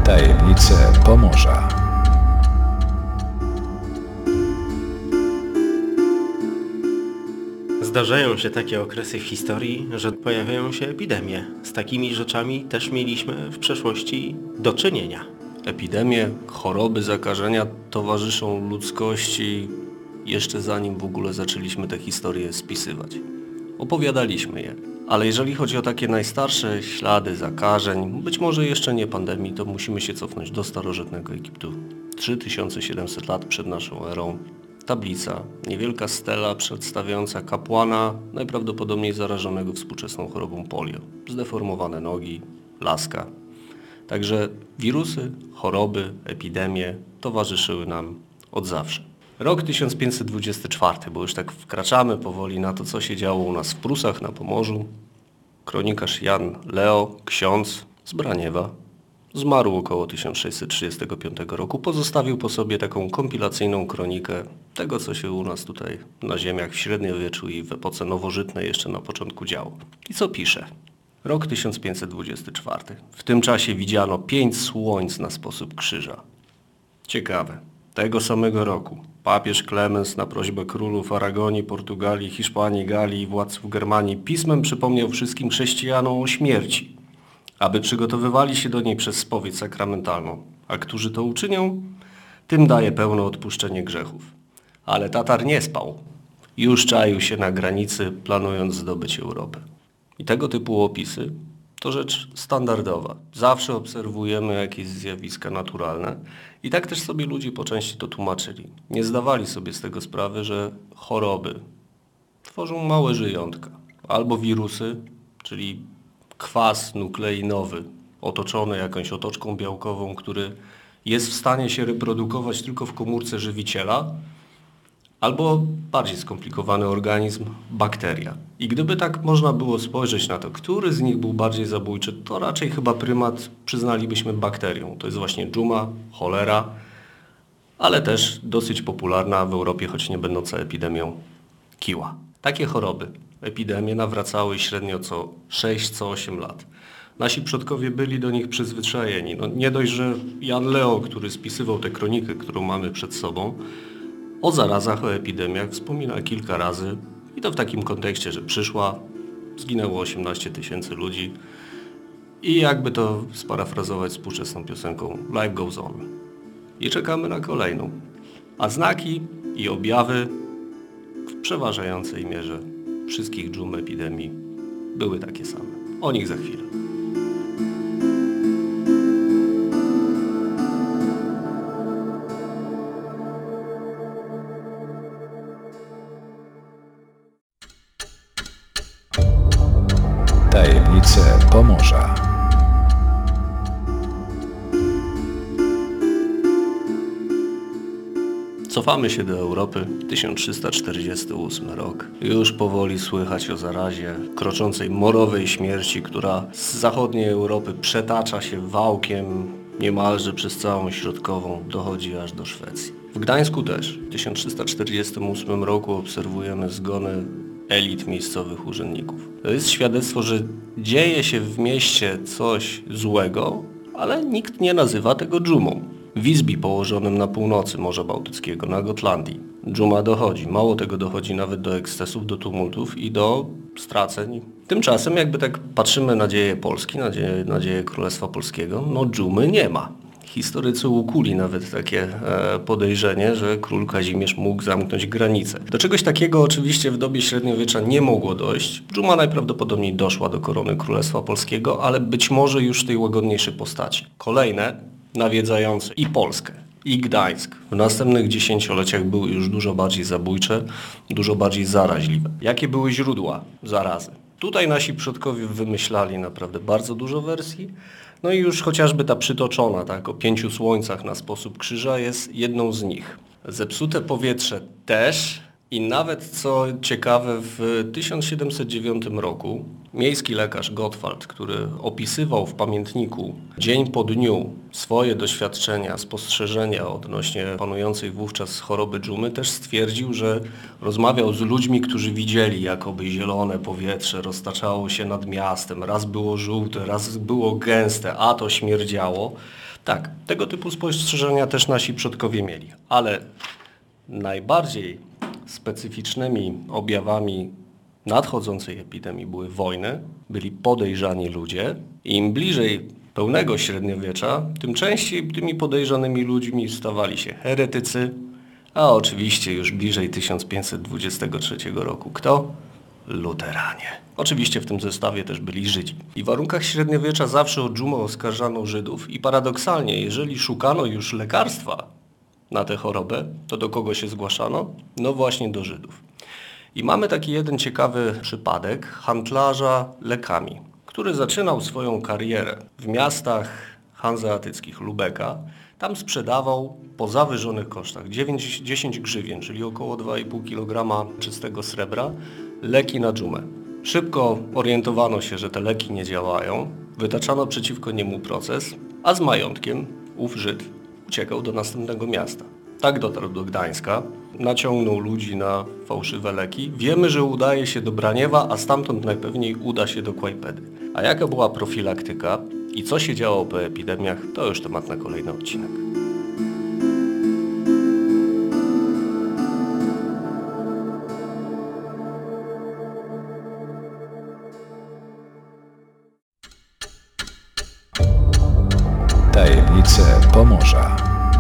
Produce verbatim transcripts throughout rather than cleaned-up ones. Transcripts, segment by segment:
Tajemnice Pomorza. Zdarzają się takie okresy w historii, że pojawiają się epidemie. Z takimi rzeczami też mieliśmy w przeszłości do czynienia. Epidemie, choroby, zakażenia towarzyszą ludzkości jeszcze zanim w ogóle zaczęliśmy te historie spisywać. Opowiadaliśmy je, ale jeżeli chodzi o takie najstarsze ślady zakażeń, być może jeszcze nie pandemii, to musimy się cofnąć do starożytnego Egiptu. trzy tysiące siedemset lat przed naszą erą. Tablica, niewielka stela przedstawiająca kapłana, najprawdopodobniej zarażonego współczesną chorobą polio. Zdeformowane nogi, laska. Także wirusy, choroby, epidemie towarzyszyły nam od zawsze. Rok tysiąc pięćset dwudziesty czwarty, bo już tak wkraczamy powoli na to, co się działo u nas w Prusach na Pomorzu. Kronikarz Jan Leo, ksiądz z Braniewa, zmarł około tysiąc sześćset trzydziestego piątego roku. Pozostawił po sobie taką kompilacyjną kronikę tego, co się u nas tutaj na ziemiach w średniowieczu i w epoce nowożytnej jeszcze na początku działo. I co pisze? Rok tysiąc pięćset dwudziesty czwarty. W tym czasie widziano pięć słońc na sposób krzyża. Ciekawe. Tego samego roku papież Klemens na prośbę królów Aragonii, Portugalii, Hiszpanii, Galii i władców Germanii pismem przypomniał wszystkim chrześcijanom o śmierci, aby przygotowywali się do niej przez spowiedź sakramentalną. A którzy to uczynią, tym daje pełne odpuszczenie grzechów. Ale Tatar nie spał. Już czaił się na granicy, planując zdobyć Europę. I tego typu opisy to rzecz standardowa. Zawsze obserwujemy jakieś zjawiska naturalne i tak też sobie ludzie po części to tłumaczyli. Nie zdawali sobie z tego sprawy, że choroby tworzą małe żyjątka. Albo wirusy, czyli kwas nukleinowy otoczony jakąś otoczką białkową, który jest w stanie się reprodukować tylko w komórce żywiciela, albo bardziej skomplikowany organizm, bakteria. I gdyby tak można było spojrzeć na to, który z nich był bardziej zabójczy, to raczej chyba prymat przyznalibyśmy bakterią. To jest właśnie dżuma, cholera, ale też dosyć popularna w Europie, choć nie będąca epidemią, kiła. Takie choroby, epidemie nawracały średnio co sześć, co osiem lat. Nasi przodkowie byli do nich przyzwyczajeni. No, nie dość, że Jan Leo, który spisywał tę kronikę, którą mamy przed sobą, o zarazach, o epidemiach wspomina kilka razy i to w takim kontekście, że przyszła, zginęło osiemnaście tysięcy ludzi i jakby to sparafrazować współczesną piosenką Life Goes On. I czekamy na kolejną. A znaki i objawy w przeważającej mierze wszystkich dżum epidemii były takie same. O nich za chwilę. Tajemnice Pomorza. Cofamy się do Europy, tysiąc trzysta czterdziesty ósmy rok. Już powoli słychać o zarazie kroczącej morowej śmierci, która z zachodniej Europy przetacza się wałkiem niemalże przez całą środkową, dochodzi aż do Szwecji. W Gdańsku też w tysiąc trzysta czterdziestym ósmym roku obserwujemy zgony elit miejscowych urzędników. To jest świadectwo, że dzieje się w mieście coś złego, ale nikt nie nazywa tego dżumą. W Visby, położonym na północy Morza Bałtyckiego, na Gotlandii, dżuma dochodzi. Mało tego, dochodzi nawet do ekscesów, do tumultów i do straceń. Tymczasem jakby tak patrzymy na dzieje Polski, na dzieje, na dzieje Królestwa Polskiego, no dżumy nie ma. Historycy ukuli nawet takie e, podejrzenie, że król Kazimierz mógł zamknąć granice. Do czegoś takiego oczywiście w dobie średniowiecza nie mogło dojść. Dżuma najprawdopodobniej doszła do korony Królestwa Polskiego, ale być może już w tej łagodniejszej postaci. Kolejne nawiedzające i Polskę, i Gdańsk w następnych dziesięcioleciach były już dużo bardziej zabójcze, dużo bardziej zaraźliwe. Jakie były źródła zarazy? Tutaj nasi przodkowie wymyślali naprawdę bardzo dużo wersji. No i już chociażby ta przytoczona, tak, o pięciu słońcach na sposób krzyża jest jedną z nich. Zepsute powietrze też i nawet, co ciekawe, w tysiąc siedemset dziewiątym roku miejski lekarz Gottwald, który opisywał w pamiętniku dzień po dniu swoje doświadczenia, spostrzeżenia odnośnie panującej wówczas choroby dżumy, też stwierdził, że rozmawiał z ludźmi, którzy widzieli, jakoby zielone powietrze roztaczało się nad miastem. Raz było żółte, raz było gęste, a to śmierdziało. Tak, tego typu spostrzeżenia też nasi przodkowie mieli, ale najbardziej specyficznymi objawami nadchodzącej epidemii były wojny, byli podejrzani ludzie i im bliżej pełnego średniowiecza, tym częściej tymi podejrzanymi ludźmi stawali się heretycy, a oczywiście już bliżej tysiąc pięćset dwudziestego trzeciego roku kto? Luteranie. Oczywiście w tym zestawie też byli Żydzi. I w warunkach średniowiecza zawsze o dżumę oskarżano Żydów i paradoksalnie, jeżeli szukano już lekarstwa na tę chorobę, to do kogo się zgłaszano? No właśnie do Żydów. I mamy taki jeden ciekawy przypadek handlarza lekami, który zaczynał swoją karierę w miastach hanzeatyckich Lubeka. Tam sprzedawał po zawyżonych kosztach dziewięć, dziesięć grzywien, czyli około dwa i pół kilograma czystego srebra, leki na dżumę. Szybko orientowano się, że te leki nie działają, wytaczano przeciwko niemu proces, a z majątkiem ów Żyd uciekał do następnego miasta. Tak dotarł do Gdańska, naciągnął ludzi na fałszywe leki. Wiemy, że udaje się do Braniewa, a stamtąd najpewniej uda się do Kłajpedy. A jaka była profilaktyka i co się działo po epidemiach, to już temat na kolejny odcinek. Tajemnice Pomorza.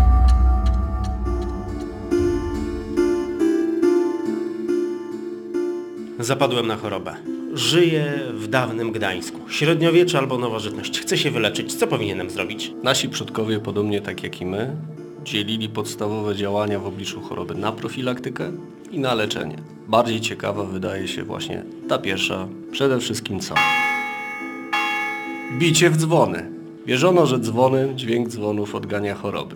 Zapadłem na chorobę. Żyję w dawnym Gdańsku. Średniowiecze albo nowożytność. Chcę się wyleczyć. Co powinienem zrobić? Nasi przodkowie, podobnie tak jak i my, dzielili podstawowe działania w obliczu choroby na profilaktykę i na leczenie. Bardziej ciekawa wydaje się właśnie ta pierwsza. Przede wszystkim co? Bicie w dzwony. Wierzono, że dzwony, dźwięk dzwonów odgania choroby.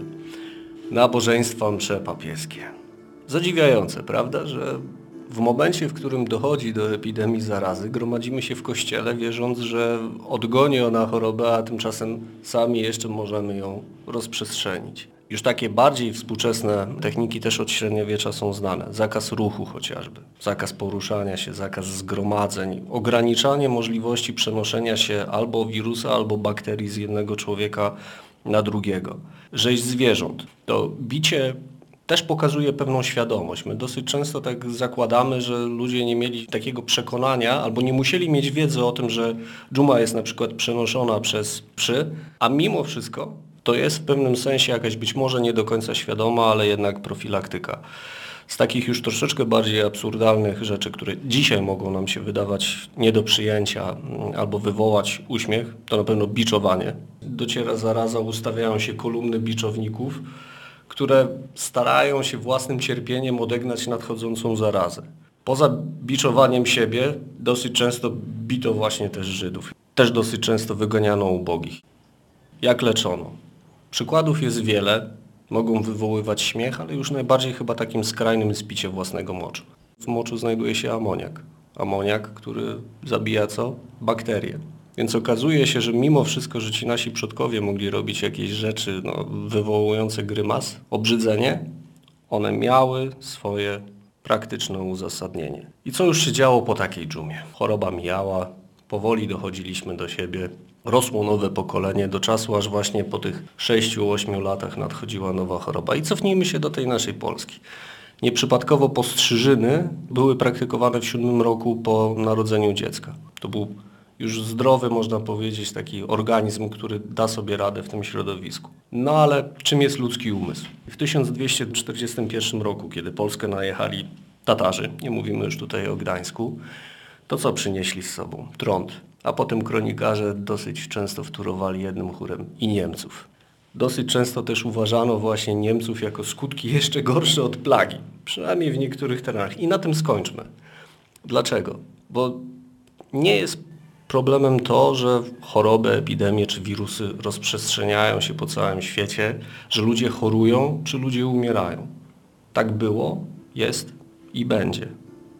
Nabożeństwa msze papieskie. Zadziwiające, prawda, że w momencie, w którym dochodzi do epidemii zarazy, gromadzimy się w kościele, wierząc, że odgoni ona chorobę, a tymczasem sami jeszcze możemy ją rozprzestrzenić. Już takie bardziej współczesne techniki też od średniowiecza są znane. Zakaz ruchu chociażby, zakaz poruszania się, zakaz zgromadzeń, ograniczanie możliwości przenoszenia się albo wirusa, albo bakterii z jednego człowieka na drugiego. Rzeź zwierząt. To bicie też pokazuje pewną świadomość. My dosyć często tak zakładamy, że ludzie nie mieli takiego przekonania albo nie musieli mieć wiedzy o tym, że dżuma jest na przykład przenoszona przez psy, a mimo wszystko to jest w pewnym sensie jakaś być może nie do końca świadoma, ale jednak profilaktyka. Z takich już troszeczkę bardziej absurdalnych rzeczy, które dzisiaj mogą nam się wydawać nie do przyjęcia albo wywołać uśmiech, to na pewno biczowanie. Dociera zaraza, ustawiają się kolumny biczowników, które starają się własnym cierpieniem odegnać nadchodzącą zarazę. Poza biczowaniem siebie dosyć często bito właśnie też Żydów. Też dosyć często wyganiano ubogich. Jak leczono? Przykładów jest wiele, mogą wywoływać śmiech, ale już najbardziej chyba takim skrajnym jest picie własnego moczu. W moczu znajduje się amoniak. Amoniak, który zabija co? Bakterie. Więc okazuje się, że mimo wszystko, że ci nasi przodkowie mogli robić jakieś rzeczy no, wywołujące grymas, obrzydzenie, one miały swoje praktyczne uzasadnienie. I co już się działo po takiej dżumie? Choroba mijała, powoli dochodziliśmy do siebie, rosło nowe pokolenie do czasu, aż właśnie po tych sześciu ośmiu latach nadchodziła nowa choroba. I cofnijmy się do tej naszej Polski. Nieprzypadkowo postrzyżyny były praktykowane w siódmym roku po narodzeniu dziecka. To był już zdrowy, można powiedzieć, taki organizm, który da sobie radę w tym środowisku. No ale czym jest ludzki umysł? W tysiąc dwieście czterdziestym pierwszym roku, kiedy Polskę najechali Tatarzy, nie mówimy już tutaj o Gdańsku, to co przynieśli z sobą? Trąd. A potem kronikarze dosyć często wtórowali jednym chórem i Niemców. Dosyć często też uważano właśnie Niemców jako skutki jeszcze gorsze od plagi, przynajmniej w niektórych terenach. I na tym skończmy. Dlaczego? Bo nie jest problemem to, że choroby, epidemie czy wirusy rozprzestrzeniają się po całym świecie, że ludzie chorują czy ludzie umierają. Tak było, jest i będzie.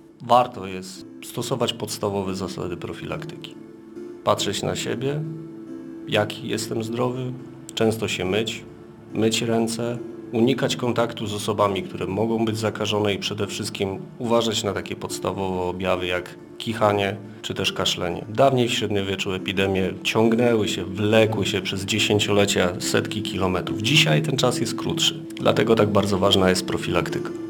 Warto jest stosować podstawowe zasady profilaktyki. Patrzeć na siebie, jaki jestem zdrowy, często się myć, myć ręce, unikać kontaktu z osobami, które mogą być zakażone i przede wszystkim uważać na takie podstawowe objawy jak kichanie czy też kaszlenie. Dawniej w średniowieczu epidemie ciągnęły się, wlekły się przez dziesięciolecia setki kilometrów. Dzisiaj ten czas jest krótszy, dlatego tak bardzo ważna jest profilaktyka.